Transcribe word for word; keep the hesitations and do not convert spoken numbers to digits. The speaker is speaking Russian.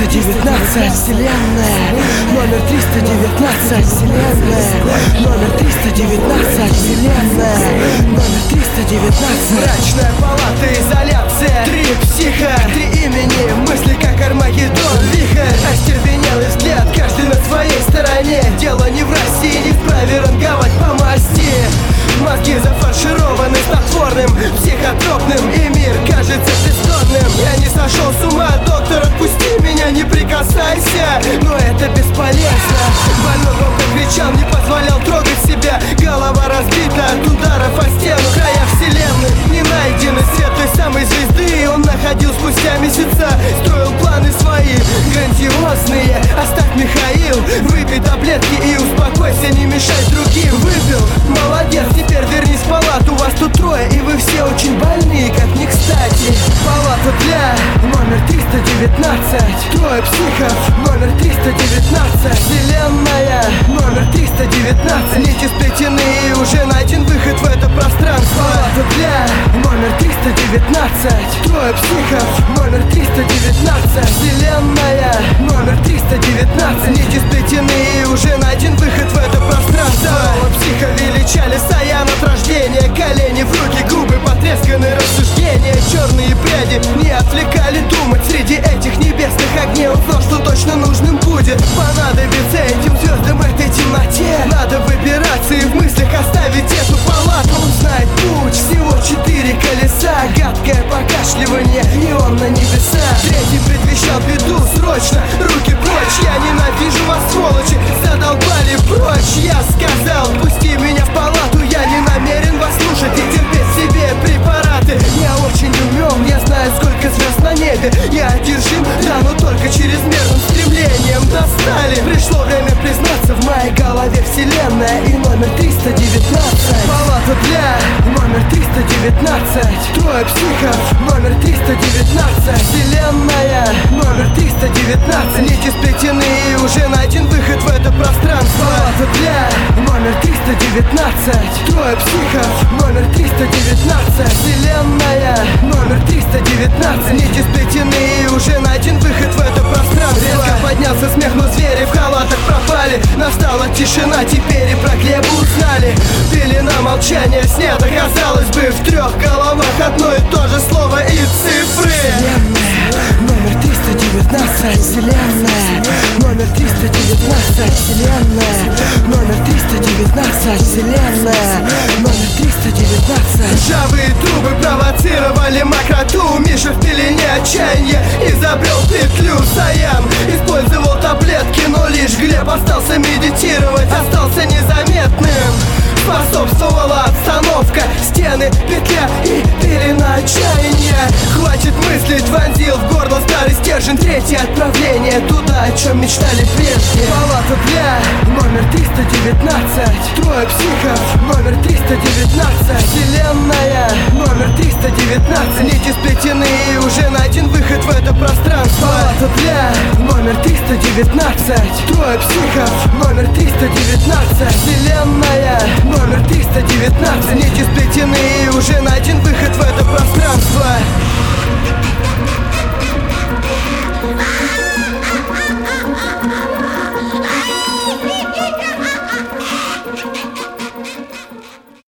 девятнадцать, вселенная. Номер триста девятнадцать, вселенная. Номер триста девятнадцать, вселенная. Номер триста девятнадцать. Мрачная палата, изоляция. Три психа, три имени. Мысли как Армагеддон, вихрь. Остервенелый взгляд, каждый на своей стороне. Дело не в России, не вправе ранговать по масти. Мозги зафаршированы снотворным, психотропным, и мир кажется бездонным. Я не сошел с ума, доктор, отпусти меня, не прикасайся. Но это бесполезно. Больной громко кричал, не позволял трогать себя. Голова разбита от ударов о стену. Края вселенной не найдены, свет той самой звезды он находил спустя месяца. Строил планы свои, грандиозные. Оставь, Михаил, выпей таблетки и успокойся, не мешай другим. Выпил, молодец, теперь вернись в палату. Вас тут трое, и вы все очень больные, как не кстати. Палата для номер триста девятнадцать. Трое психов, номер триста девятнадцать. Вселенная, номер триста девятнадцать. Нити сплетены, и уже найден выход в это пространство. Палата для номер триста девятнадцать. Трое психов, номер триста девятнадцать. Вселенная, номер триста девятнадцать. Нити сплетены, и уже найден выход в это пространство. Второго психа величали Саян от рождения. Колени в руки, губы потресканы, рассуждения. Черные пряди не отвлекали думать. Среди этих небесных огней он знал, что точно нужным будет. Понадобится этим звездам этой темноте. Надо выбираться и в мыслях оставить эту палату. Он знает путь, всего четыре колеса. Гадкое покашливание, и он на небеса. Третий предвещал беду, срочно, руки прочь. Я ненавижу вас, сволочи, задолбали прочь. Я сказал, пусти меня в палату. Я не намерен вас слушать и терпеть себе препараты. Я очень умен, я знаю, сколько звезд на небе. Я одержим, да, но только чрезмерным стремлением. Достали, пришло время признаться, в моей голове вселенная и номер триста девятнадцать. Палата для номер триста девятнадцать. Трое психов, номер триста девятнадцать. Вселенная, номер триста девятнадцать. Нити сплетены, и уже найден выход в это пространство. Палата для номер триста девятнадцать. Трое психов, номер триста девятнадцать. Вселенная, номер триста девятнадцать. Нити сплетены, и уже найден выход в это пространство. Резко поднялся смех, но звери в халатах пропали. Настала тишина, теперь и про Глеба узнали. Пелена молчания снята, казалось бы, в трех головах одно и то же слово и цифры. Вселенная, номер триста девятнадцать. Вселенная, номер триста девятнадцать. Вселенная, номер триста девятнадцать. Вселенная, номер триста девятнадцать. Ржавые трубы провоцировали мокроту. Миша в пелене отчаяния изобрел петлю. Саян использовал таблетки, но лишь Глеб остался медитировать, остался незаметным. Способствовала обстановка, стены, петля и пелена отчаяния. Хватит мыслить, вонзил в горло старый стержень. Третье отправление туда, о чем мечтали прежде. Палата для номер триста девятнадцать. Трое психов, номер триста девятнадцать. Вселенная, номер триста девятнадцать. Нити сплетены, и уже найден выход в это пространство. Палата для номер триста девятнадцать. Трое психов, номер триста девятнадцать. Вселенная, номер триста девятнадцать. Нити сплетены.